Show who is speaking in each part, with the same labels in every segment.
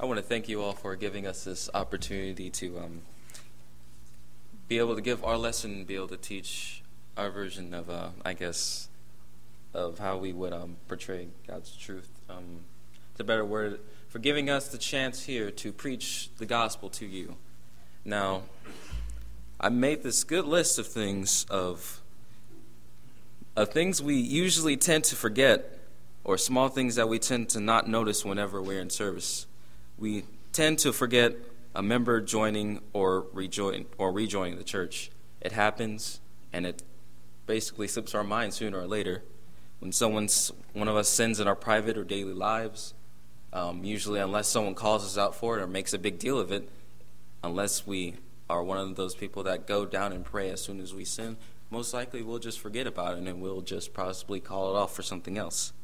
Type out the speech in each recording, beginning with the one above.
Speaker 1: I want to thank you all for giving us this opportunity to be able to give our lesson, be able to teach our version of, of how we would portray God's truth. It's a better word for giving us the chance here to preach the gospel to you. Now, I made this good list of things of things we usually tend to forget, or small things that we tend to not notice whenever we're in service. We tend to forget a member joining or rejoining the church. It happens, and it basically slips our mind sooner or later. When one of us sins in our private or daily lives, usually unless someone calls us out for it or makes a big deal of it, unless we are one of those people that go down and pray as soon as we sin, most likely we'll just forget about it and we'll just possibly call it off for something else.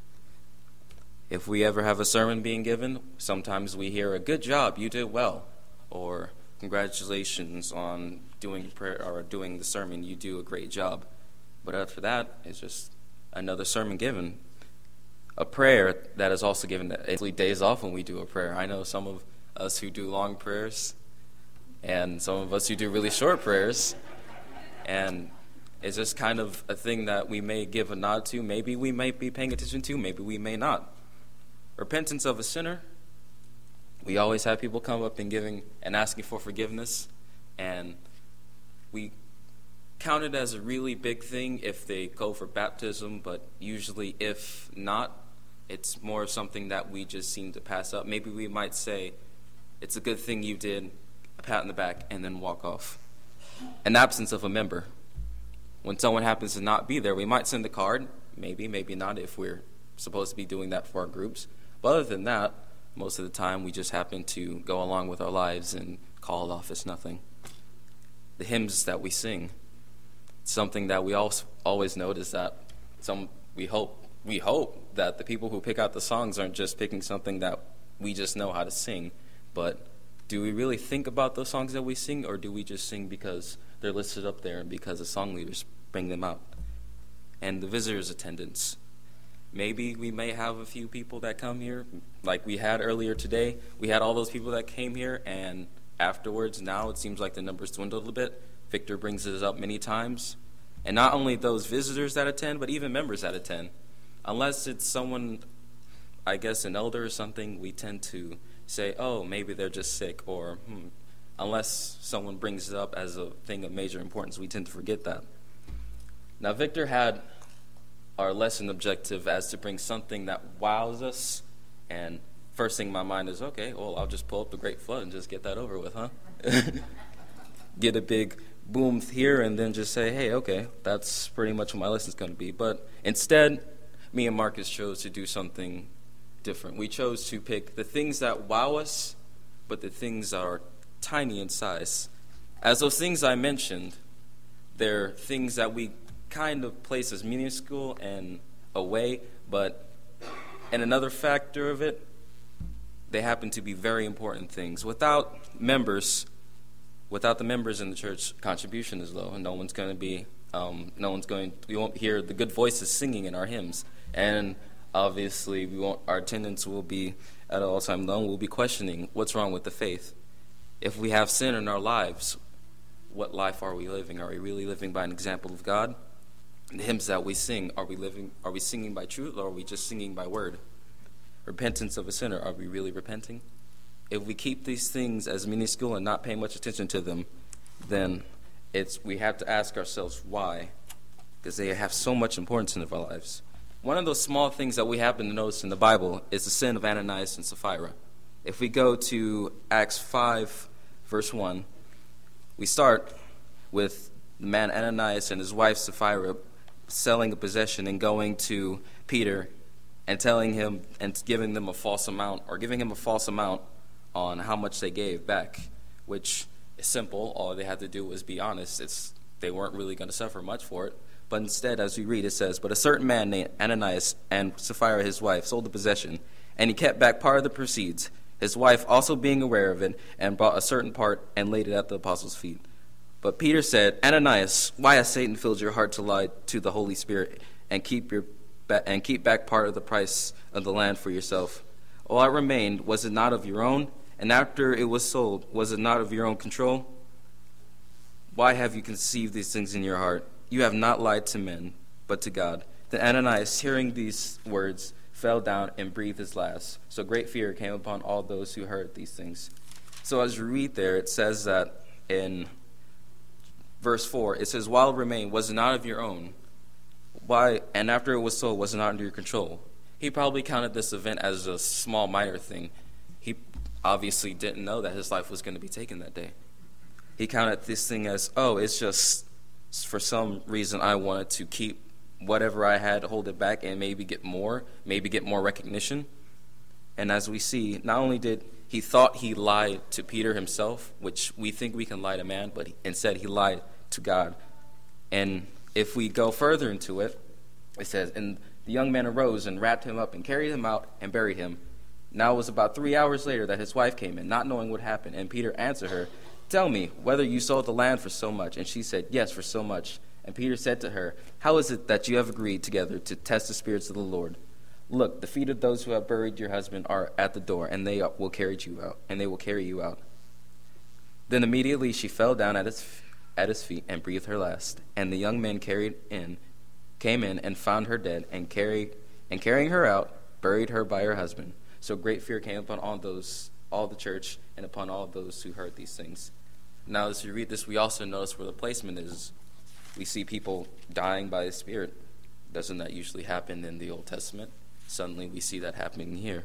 Speaker 1: If we ever have a sermon being given, sometimes we hear a good job, you did well, or congratulations on doing prayer or doing the sermon, you do a great job. But after that, it's just another sermon given. A prayer that is also given days off when we do a prayer. I know some of us who do long prayers, and some of us who do really short prayers, and it's just kind of a thing that we may give a nod to. Maybe we might be paying attention to, maybe we may not. Repentance of a sinner. We always have people come up and asking for forgiveness, and we count it as a really big thing if they go for baptism, but usually if not, it's more something that we just seem to pass up. Maybe we might say, it's a good thing you did, a pat in the back, and then walk off. An absence of a member. When someone happens to not be there, we might send a card, maybe not if we're supposed to be doing that for our groups. But other than that, most of the time we just happen to go along with our lives and call it off as nothing. The hymns that we sing, something that we always notice that we hope that the people who pick out the songs aren't just picking something that we just know how to sing, but do we really think about those songs that we sing, or do we just sing because they're listed up there and because the song leaders bring them out? And the visitors' attendance. Maybe we may have a few people that come here, like we had earlier today. We had all those people that came here, and afterwards, now it seems like the numbers dwindled a bit. Victor brings it up many times. And not only those visitors that attend, but even members that attend. Unless it's someone, I guess an elder or something, we tend to say, oh, maybe they're just sick, or unless someone brings it up as a thing of major importance, we tend to forget that. Now, Victor had our lesson objective as to bring something that wows us, and first thing in my mind is, okay, well, I'll just pull up the Great Flood and just get that over with, huh? Get a big boom here and then just say, hey, okay, that's pretty much what my lesson's going to be. But instead, me and Marcus chose to do something different. We chose to pick the things that wow us, but the things that are tiny in size. As those things I mentioned, they're things that we kind of place as minuscule and away, but in another factor of it, they happen to be very important things. Without the members in the church, contribution is low, and we won't hear the good voices singing in our hymns, and obviously our attendance will be at all time low. We'll be questioning what's wrong with the faith. If we have sin in our lives, what life are we living? Are we really living by an example of God? The hymns that we sing, are we singing by truth, or are we just singing by word? Repentance of a sinner, are we really repenting? If we keep these things as minuscule and not pay much attention to them, then we have to ask ourselves why, because they have so much importance in our lives. One of those small things that we happen to notice in the Bible is the sin of Ananias and Sapphira. If we go to Acts 5, verse 1, we start with the man Ananias and his wife Sapphira selling a possession and going to Peter and telling him and giving him a false amount on how much they gave back, which is simple. All they had to do was be honest. They weren't really going to suffer much for it. But instead, as we read, it says, but a certain man named Ananias and Sapphira his wife sold the possession, and he kept back part of the proceeds, his wife also being aware of it, and brought a certain part and laid it at the apostles' feet. But Peter said, Ananias, why has Satan filled your heart to lie to the Holy Spirit and keep back part of the price of the land for yourself? All that remained, was it not of your own? And after it was sold, was it not of your own control? Why have you conceived these things in your heart? You have not lied to men, but to God." Then Ananias, hearing these words, fell down and breathed his last. So great fear came upon all those who heard these things. So as you read there, it says that in verse 4, it says, "While it remained, was it not of your own? Why? And after it was sold, was it not under your control?" He probably counted this event as a small, minor thing. He obviously didn't know that his life was going to be taken that day. He counted this thing as, oh, it's just for some reason I wanted to keep whatever I had, hold it back, and maybe get more recognition. And as we see, not only did he thought he lied to Peter himself, which we think we can lie to man, but instead he lied to God. And if we go further into it, it says, "And the young man arose and wrapped him up and carried him out and buried him. Now it was about 3 hours later that his wife came in, not knowing what happened. And Peter answered her, 'Tell me whether you sold the land for so much.' And she said, 'Yes, for so much.' And Peter said to her, 'How is it that you have agreed together to test the spirits of the Lord? Look, the feet of those who have buried your husband are at the door, and they will carry you out, and they will carry you out.' Then immediately she fell down at his feet and breathed her last. And the young man came in and found her dead, and carrying her out, buried her by her husband. So great fear came upon all the church, and upon all those who heard these things." Now, as you read this, we also notice where the placement is. We see people dying by the Spirit. Doesn't that usually happen in the Old Testament? Suddenly we see that happening here.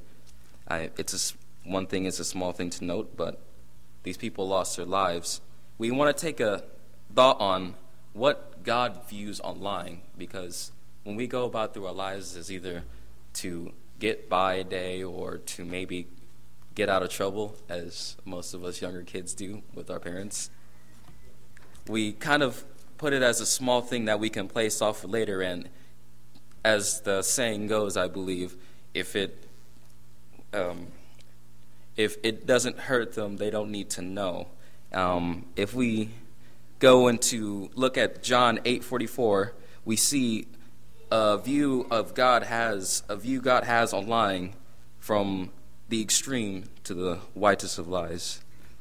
Speaker 1: One thing is a small thing to note, but these people lost their lives. We want to take a thought on what God views on lying, because when we go about through our lives as either to get by a day or to maybe get out of trouble, as most of us younger kids do with our parents, we kind of put it as a small thing that we can place off for later. And as the saying goes, I believe, if it doesn't hurt them, they don't need to know. If we go into look at John 8:44, we see a view God has on lying from the extreme to the whitest of lies.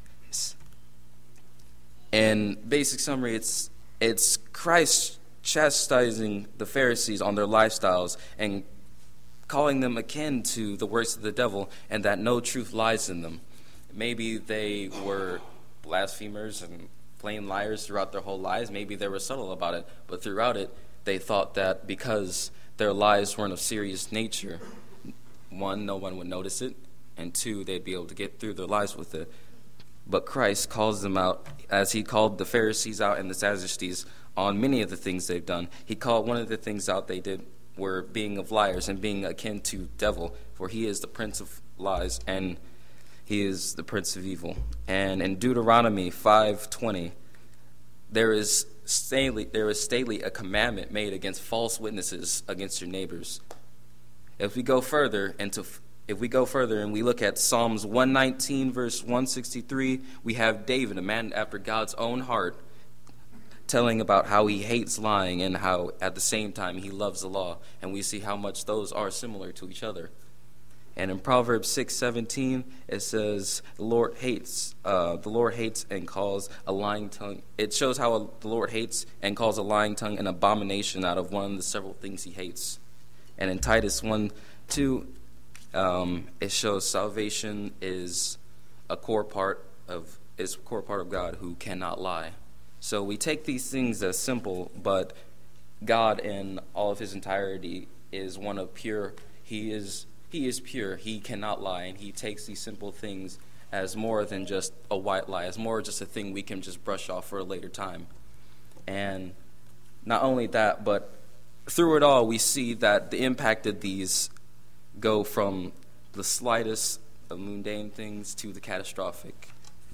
Speaker 1: In basic summary, it's Christ chastising the Pharisees on their lifestyles and calling them akin to the works of the devil, and that no truth lies in them. Maybe they were blasphemers and plain liars throughout their whole lives. Maybe they were subtle about it, but throughout it, they thought that because their lies weren't of serious nature, one, no one would notice it, and two, they'd be able to get through their lives with it. But Christ calls them out, as he called the Pharisees out and the Sadducees on many of the things they've done. He called one of the things out they did were being of liars and being akin to devil, for he is the prince of lies and he is the prince of evil. And in Deuteronomy 5:20, there is stately a commandment made against false witnesses against your neighbors. If we go further and we look at Psalms 119, verse 163, we have David, a man after God's own heart, telling about how he hates lying and how at the same time he loves the law. And we see how much those are similar to each other. And in Proverbs 6:17, it says, the Lord hates and calls a lying tongue. It shows how the Lord hates and calls a lying tongue an abomination out of one of the several things he hates. And in Titus 1:2, it shows salvation is a core part of God who cannot lie. So we take these things as simple, but God in all of his entirety is one of pure. He is pure. He cannot lie, and he takes these simple things as more than just a white lie, as more just a thing we can just brush off for a later time. And not only that, but through it all, we see that the impact of these go from the slightest of mundane things to the catastrophic.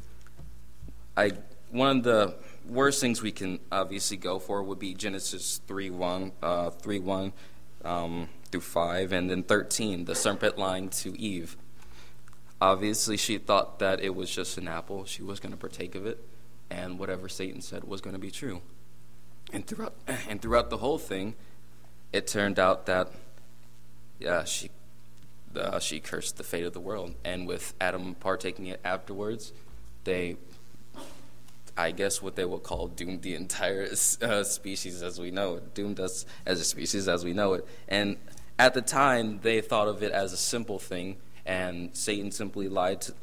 Speaker 1: One of the worst things we can obviously go for would be Genesis 3:1 through 5, and then 13, the serpent lying to Eve. Obviously, she thought that it was just an apple. She was going to partake of it, and whatever Satan said was going to be true. And throughout the whole thing, it turned out that, she cursed the fate of the world. And with Adam partaking it afterwards, they, I guess what they will call, doomed the entire species as we know it, doomed us as a species as we know it. And at the time, they thought of it as a simple thing, and Satan simply lied to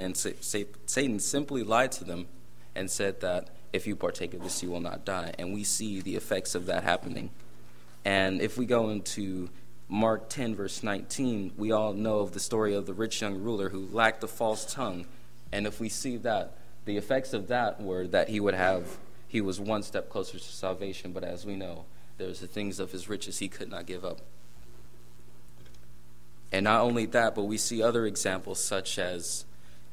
Speaker 1: them and said that if you partake of this, you will not die. And we see the effects of that happening. And if we go into Mark 10, verse 19, we all know of the story of the rich young ruler who lacked a false tongue. And if we see that, the effects of that were that he was one step closer to salvation. But as we know, there's the things of his riches he could not give up. And not only that, but we see other examples such as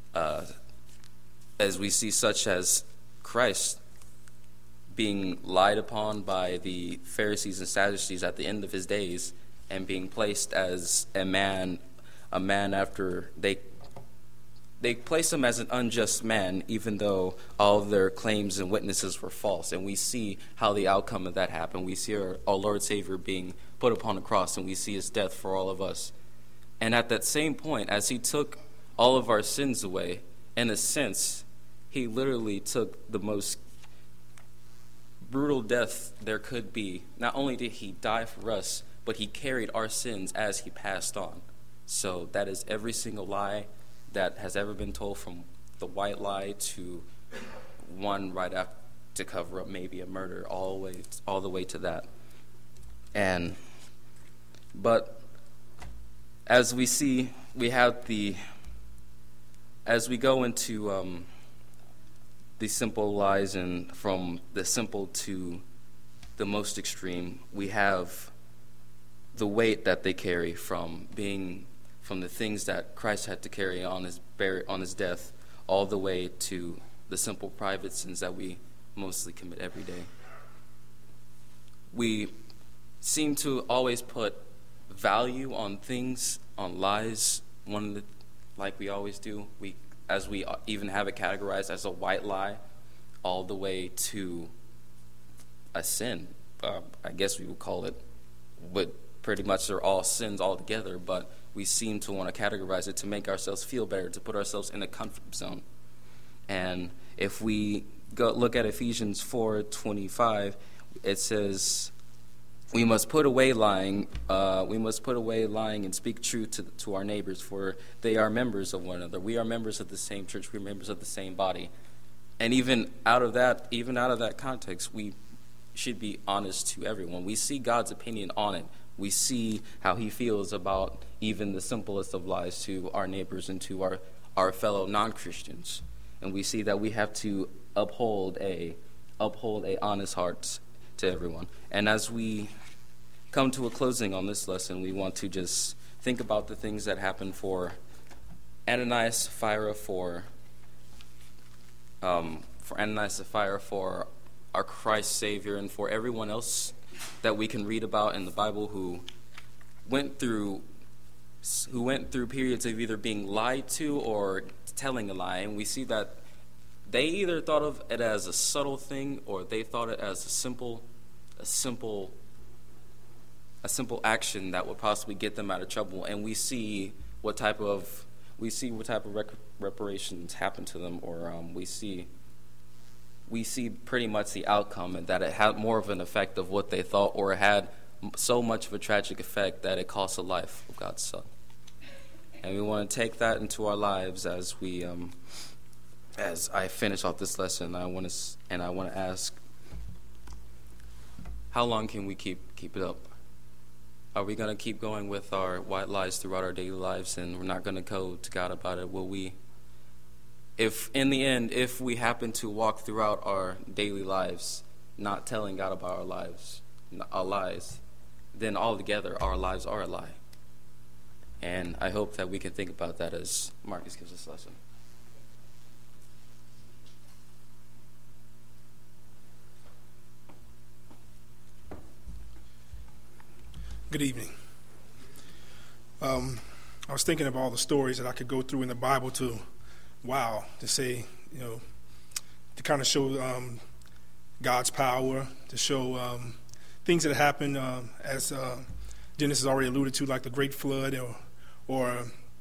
Speaker 1: Christ being lied upon by the Pharisees and Sadducees at the end of his days, and being placed as a man after they placed him as an unjust man, even though all of their claims and witnesses were false. And we see how the outcome of that happened. We see our Lord Savior being put upon a cross, and we see his death for all of us. And at that same point, as he took all of our sins away, in a sense, he literally took the most brutal death there could be. Not only did he die for us, but he carried our sins as he passed on. So that is every single lie that has ever been told, from the white lie to one right after to cover up maybe a murder, all the way to that. But as we see, as we go into the simple lies, and from the simple to the most extreme, we have the weight that they carry from the things that Christ had to carry on his death, all the way to the simple private sins that we mostly commit every day. We seem to always put value on things, on lies, like we always do. We even have it categorized as a white lie, all the way to a sin. I guess we would call it, but pretty much they're all sins altogether, but we seem to want to categorize it to make ourselves feel better, to put ourselves in a comfort zone. And if we look at Ephesians 4:25, it says, we must put away lying. We must put away lying and speak truth to our neighbors, for they are members of one another. We are members of the same church. We are members of the same body. And even out of that context, we should be honest to everyone. We see God's opinion on it. We see how he feels about even the simplest of lies to our neighbors and to our fellow non-Christians. And we see that we have to uphold a honest heart to everyone. And as we come to a closing on this lesson, we want to just think about the things that happened for Ananias, Sapphira, for our Christ Savior, and for everyone else that we can read about in the Bible who went through periods of either being lied to or telling a lie. And we see that they either thought of it as a subtle thing, or they thought it as a simple action that would possibly get them out of trouble. And we see what type of reparations happen to them, or we see pretty much the outcome, and that it had more of an effect of what they thought, or it had so much of a tragic effect that it cost the life of God's Son. And we want to take that into our lives as we, as I finish off this lesson. I want to ask, how long can we keep it up? Are we going to keep going with our white lies throughout our daily lives, and we're not going to go to God about it? Will we? If in the end, if we happen to walk throughout our daily lives not telling God about our lies, then altogether our lives are a lie. And I hope that we can think about that as Marcus gives us a lesson.
Speaker 2: Good evening. I was thinking of all the stories that I could go through in the Bible to say, to kind of show God's power, to show things that happened as Genesis already alluded to, like the Great Flood, or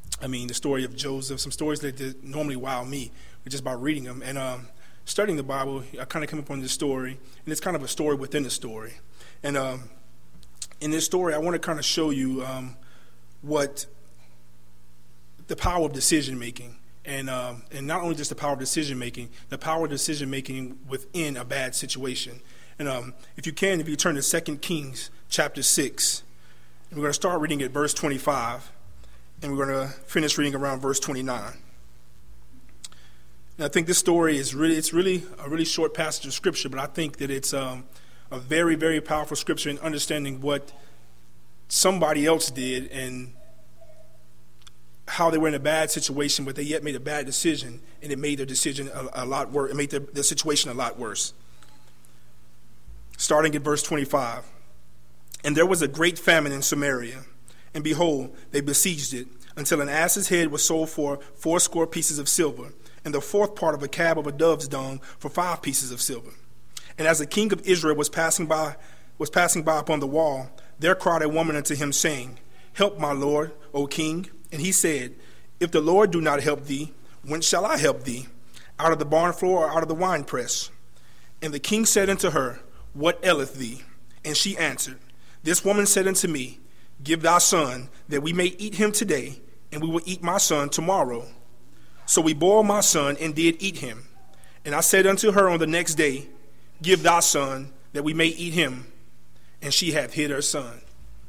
Speaker 2: the story of Joseph, some stories that normally wow me just by reading them. And studying the Bible, I kind of came upon this story, and it's kind of a story within a story. And in this story, I want to kind of show you what the power of decision making, and not only just the power of decision making, the power of decision making within a bad situation. And if you turn to 2 Kings chapter 6, and we're going to start reading at verse 25, and we're going to finish reading around verse 29. And I think this story is really a really short passage of scripture, but I think that it's a very, very powerful scripture in understanding what somebody else did and how they were in a bad situation, but they yet made a bad decision, and it made their decision a lot worse. It made their situation a lot worse. Starting at verse 25. And there was a great famine in Samaria, and behold, they besieged it, until an ass's head was sold for 80 pieces of silver, and the fourth part of a cab of a dove's dung for 5 pieces of silver. And as the king of Israel was passing by upon the wall, there cried a woman unto him, saying, Help, my lord, O king. And he said, If the Lord do not help thee, whence shall I help thee? Out of the barn floor or out of the winepress? And the king said unto her, What aileth thee? And she answered, This woman said unto me, Give thy son, that we may eat him today, and we will eat my son tomorrow. So we boiled my son, and did eat him. And I said unto her on the next day, Give thy son, that we may eat him. And she hath hid her son.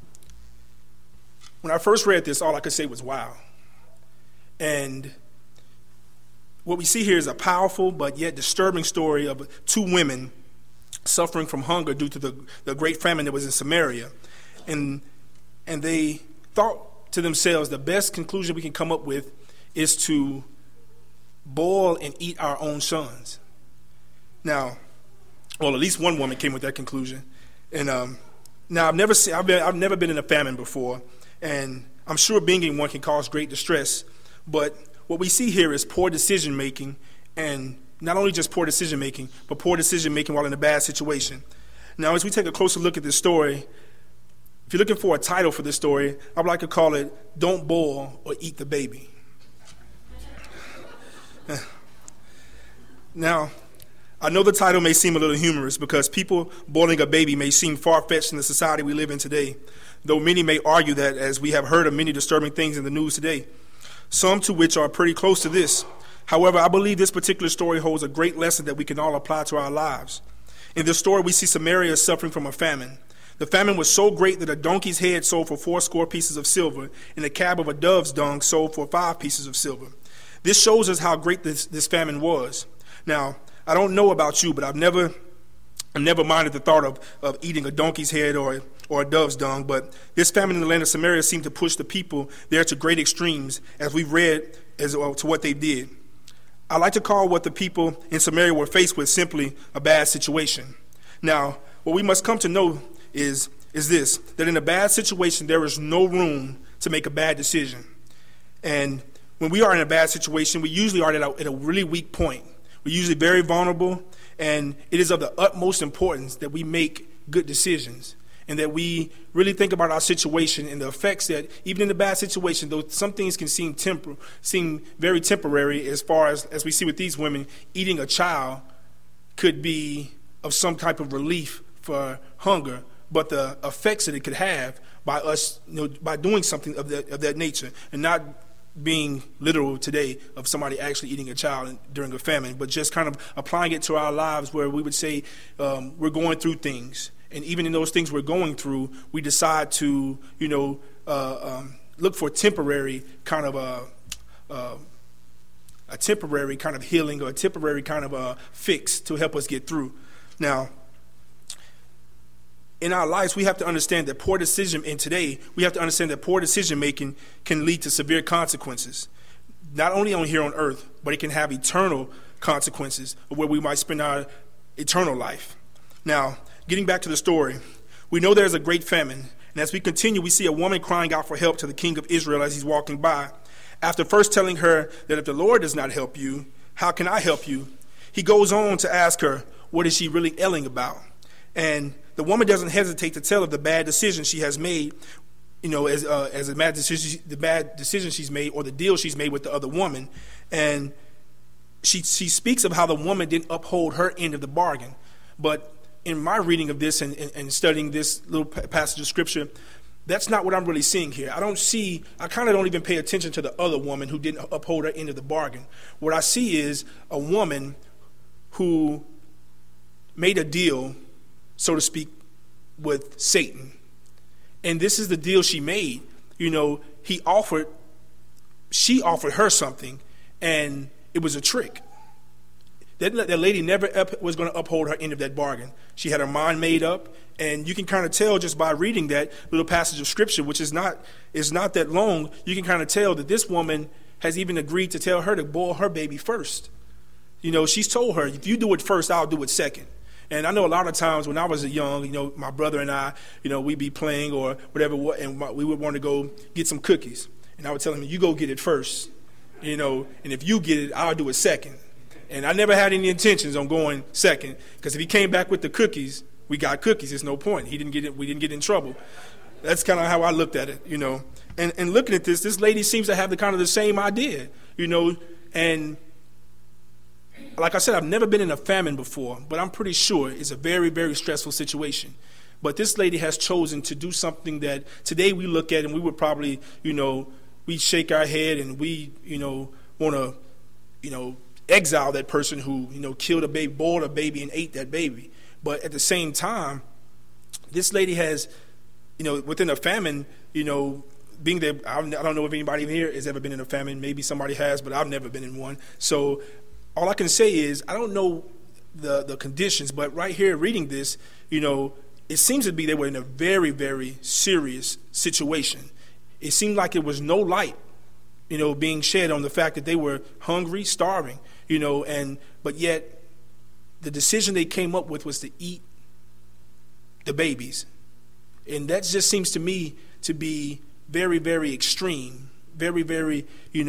Speaker 2: When I first read this, all I could say was, wow. And what we see here is a powerful but yet disturbing story of 2 women suffering from hunger due to the great famine that was in Samaria. And they thought to themselves, the best conclusion we can come up with is to boil and eat our own sons. Now, well, at least one woman came with that conclusion. And now I've never been in a famine before, and I'm sure being in one can cause great distress. But what we see here is poor decision making, and not only just poor decision making, but poor decision making while in a bad situation. Now, as we take a closer look at this story, if you're looking for a title for this story, I would like to call it Don't Boil or Eat the Baby. Now, I know the title may seem a little humorous because people boiling a baby may seem far-fetched in the society we live in today, though many may argue that, as we have heard of many disturbing things in the news today, some to which are pretty close to this. However, I believe this particular story holds a great lesson that we can all apply to our lives. In this story, we see Samaria suffering from a famine. The famine was so great that a donkey's head sold for 80 pieces of silver, and a cab of a dove's dung sold for 5 pieces of silver. This shows us how great this famine was. Now, I don't know about you, but I've never minded the thought of eating a donkey's head or a dove's dung, but this famine in the land of Samaria seemed to push the people there to great extremes, as we've read to what they did. I like to call what the people in Samaria were faced with simply a bad situation. Now, what we must come to know is this, that in a bad situation, there is no room to make a bad decision. And when we are in a bad situation, we usually are at a really weak point. We're usually very vulnerable, and it is of the utmost importance that we make good decisions and that we really think about our situation and the effects that, even in a bad situation, though some things can seem very temporary, as far as we see with these women, eating a child could be of some type of relief for hunger, but the effects that it could have by us, by doing something of that nature, and not being literal today of somebody actually eating a child during a famine, but just kind of applying it to our lives where we would say we're going through things. And even in those things we're going through, we decide to, look for temporary kind of a temporary kind of healing or a temporary kind of a fix to help us get through. Now, in our lives, we have to understand that poor decision making can lead to severe consequences, not only on here on earth, but it can have eternal consequences where we might spend our eternal life. Now, getting back to the story, we know there's a great famine, and as we continue, we see a woman crying out for help to the king of Israel as he's walking by. After first telling her that if the Lord does not help you, how can I help you? He goes on to ask her, what is she really ailing about? And the woman doesn't hesitate to tell of the bad decision she has made as a the bad decision she's made or the deal she's made with the other woman. And she speaks of how the woman didn't uphold her end of the bargain. But in my reading of this and studying this little passage of scripture, that's not what I'm really seeing here. I kind of don't even pay attention to the other woman who didn't uphold her end of the bargain. What I see is a woman who made a deal, so to speak, with Satan. And this is the deal she made. She offered her something, and it was a trick. That lady never was going to uphold her end of that bargain. She had her mind made up, and you can kind of tell just by reading that little passage of scripture, which is not that long. You can kind of tell that this woman has even agreed to tell her to boil her baby first. She's told her, if you do it first, I'll do it second. And I know a lot of times when I was young, my brother and I, we'd be playing or whatever, and we would want to go get some cookies. And I would tell him, you go get it first, and if you get it, I'll do it second. And I never had any intentions on going second, because if he came back with the cookies, we got cookies. There's no point. We didn't get in trouble. That's kind of how I looked at it, And looking at this lady seems to have the same idea, and like I said, I've never been in a famine before, but I'm pretty sure it's a very, very stressful situation. But this lady has chosen to do something that today we look at and we would probably, we shake our head and we, want to, exile that person who, killed a baby, boiled a baby and ate that baby. But at the same time, this lady has, within a famine, being there, I don't know if anybody here has ever been in a famine. Maybe somebody has, but I've never been in one. So all I can say is I don't know the conditions, but right here reading this, it seems to be they were in a very, very serious situation. It seemed like it was no light, being shed on the fact that they were hungry, starving, but yet the decision they came up with was to eat the babies. And that just seems to me to be very, very extreme, very, very,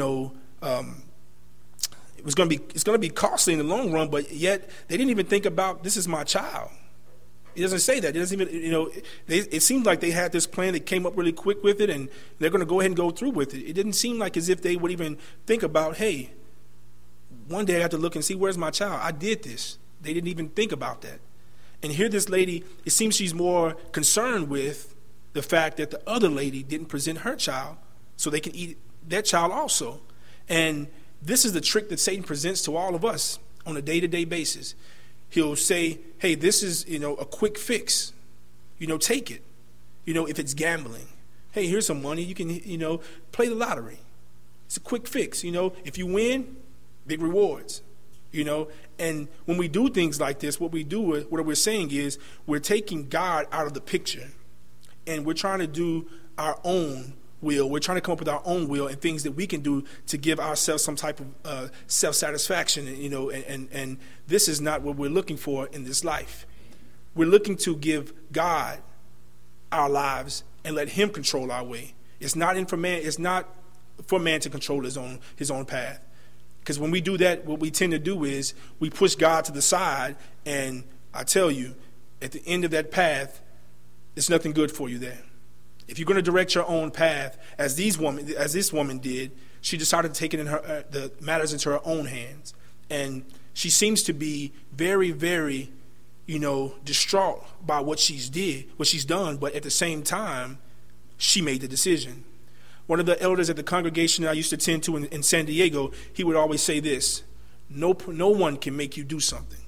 Speaker 2: it's going to be costly in the long run, but yet they didn't even think about, this is my child. It doesn't say that. It doesn't even, it seemed like they had this plan. They came up really quick with it, and they're going to go ahead and go through with it. It didn't seem like as if they would even think about, hey, one day I have to look and see, where's my child? I did this. They didn't even think about that. And here this lady, it seems she's more concerned with the fact that the other lady didn't present her child so they can eat that child also. And this is the trick that Satan presents to all of us on a day-to-day basis. He'll say, hey, this is, a quick fix. Take it. If it's gambling. Hey, here's some money. You can, play the lottery. It's a quick fix. If you win, big rewards. And when we do things like this, what we're saying is we're taking God out of the picture. And we're trying to do our own will. We're trying to come up with our own will and things that we can do to give ourselves some type of self-satisfaction, and this is not what we're looking for in this life. We're looking to give God our lives and let him control our way. It's not for man to control his own path. Because when we do that, what we tend to do is we push God to the side, and I tell you, at the end of that path, there's nothing good for you there. If you're going to direct your own path, as this woman did, she decided to take it in the matters into her own hands, and she seems to be very, very, distraught by what she's done. But at the same time, she made the decision. One of the elders at the congregation that I used to attend to in San Diego, he would always say this: no one can make you do something.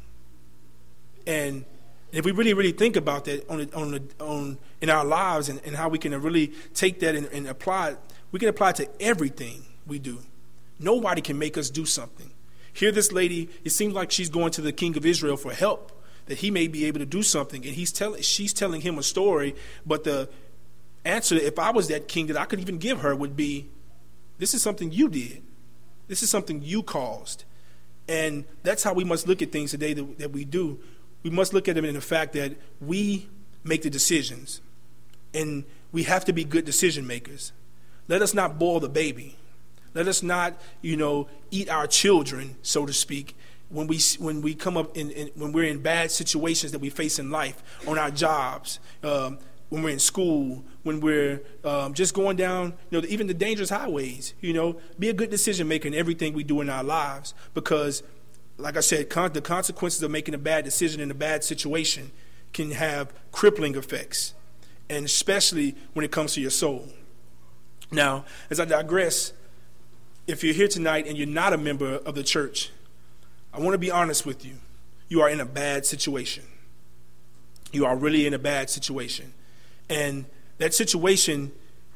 Speaker 2: And if we really, really think about that in our lives and how we can really take that and apply it, we can apply it to everything we do. Nobody can make us do something. Here, this lady, it seems like she's going to the king of Israel for help, that he may be able to do something, and she's telling him a story. But the answer, if I was that king, that I could even give her would be, this is something you did. This is something you caused. And that's how we must look at things today that we do. We must look at them in the fact that we make the decisions, and we have to be good decision makers. Let us not boil the baby. Let us not, eat our children, so to speak, when we come up when we're in bad situations that we face in life, on our jobs, when we're in school, when we're just going down, even the dangerous highways. Be a good decision maker in everything we do in our lives, because, like I said, the consequences of making a bad decision in a bad situation can have crippling effects, and especially when it comes to your soul. Now, as I digress, if you're here tonight and you're not a member of the church, I want to be honest with you. You are in a bad situation. You are really in a bad situation. And that situation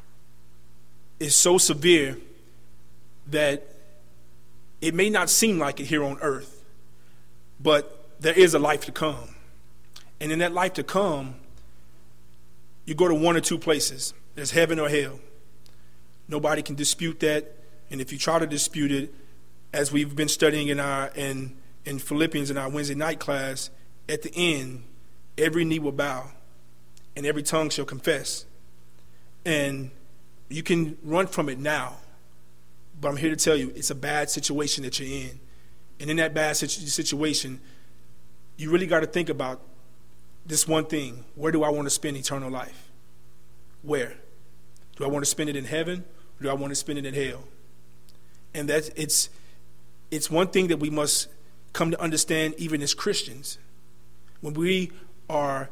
Speaker 2: is so severe that it may not seem like it here on earth, but there is a life to come. And in that life to come, you go to one or two places. There's heaven or hell. Nobody can dispute that. And if you try to dispute it, as we've been studying in Philippians in our Wednesday night class, at the end, every knee will bow and every tongue shall confess. And you can run from it now, but I'm here to tell you, it's a bad situation that you're in. And in that bad situation, you really got to think about this one thing. Where do I want to spend eternal life? Where? Do I want to spend it in heaven, or do I want to spend it in hell? And it's one thing that we must come to understand, even as Christians. When we are,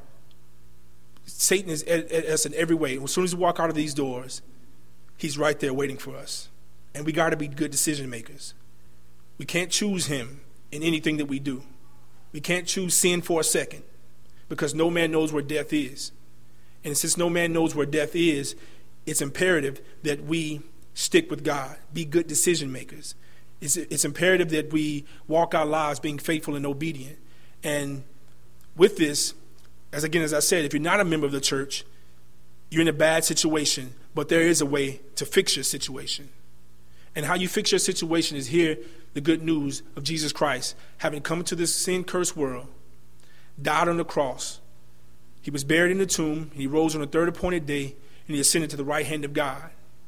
Speaker 2: Satan is at us in every way. As soon as we walk out of these doors, he's right there waiting for us. And we got to be good decision makers. We can't choose him in anything that we do. We can't choose sin for a second, because no man knows where death is. And since no man knows where death is, it's imperative that we stick with God, be good decision makers. It's imperative that we walk our lives being faithful and obedient. And with this, as I said, if you're not a member of the church, you're in a bad situation, but there is a way to fix your situation. And how you fix your situation is hear the good news of Jesus Christ, having come into this sin-cursed world, died on the cross. He was buried in the tomb. He rose on the third appointed day, and he ascended to the right hand of God.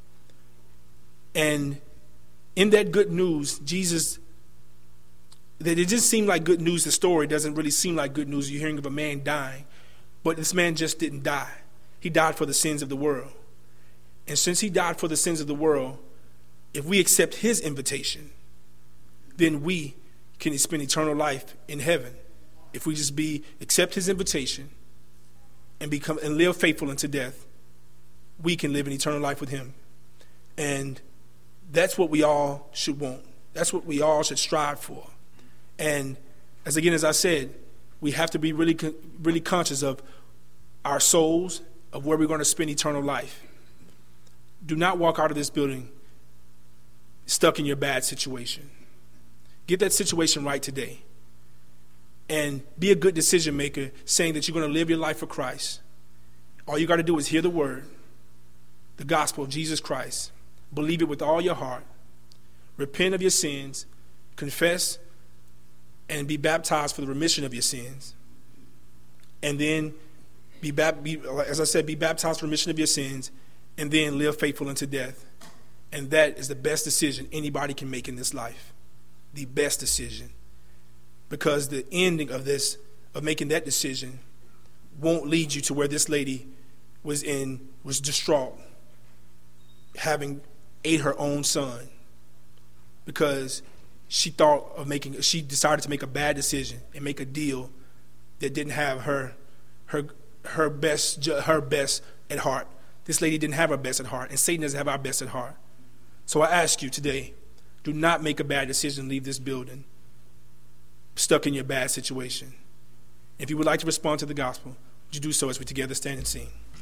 Speaker 2: And in that good news, Jesus, that it just seemed like good news. The story doesn't really seem like good news. You're hearing of a man dying, but this man just didn't die. He died for the sins of the world. And since he died for the sins of the world, if we accept his invitation, then we can spend eternal life in heaven. If we just accept his invitation and live faithful unto death, we can live in eternal life with him. And that's what we all should want. That's what we all should strive for. And as I said, we have to be really conscious of our souls, of where we're going to spend eternal life. Do not walk out of this building stuck in your bad situation. Get that situation right today. And be a good decision maker, saying that you're going to live your life for Christ. All you got to do is hear the word, the gospel of Jesus Christ. Believe it with all your heart. Repent of your sins. Confess and be baptized for the remission of your sins. And then be baptized for remission of your sins, and then live faithful unto death. And that is the best decision anybody can make in this life. The best decision. Because the ending of making that decision, won't lead you to where this lady was distraught, having ate her own son, because she decided to make a bad decision and make a deal that didn't have her best at heart. This lady didn't have her best at heart, and Satan doesn't have our best at heart. So I ask you today, do not make a bad decision and leave this building stuck in your bad situation. If you would like to respond to the gospel, would you do so as we together stand and sing?